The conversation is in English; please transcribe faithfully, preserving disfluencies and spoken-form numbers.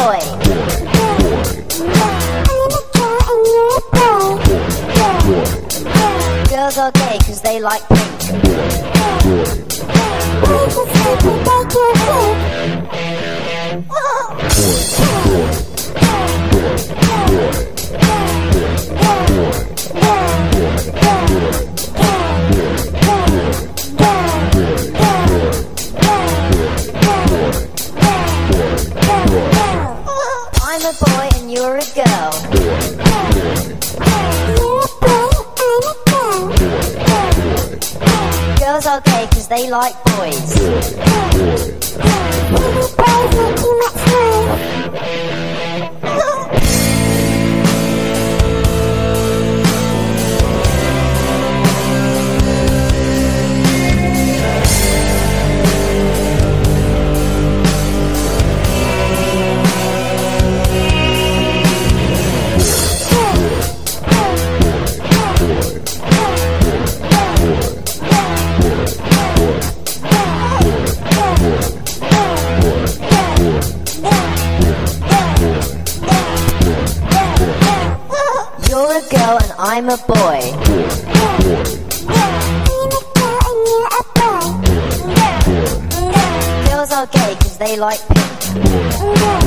boy. Girls are gay cause they like pink. I'm a boy and you're a girl. Girls are gay cause they like boys. You're a girl and I'm a boy. Girls are gay cause they like pink.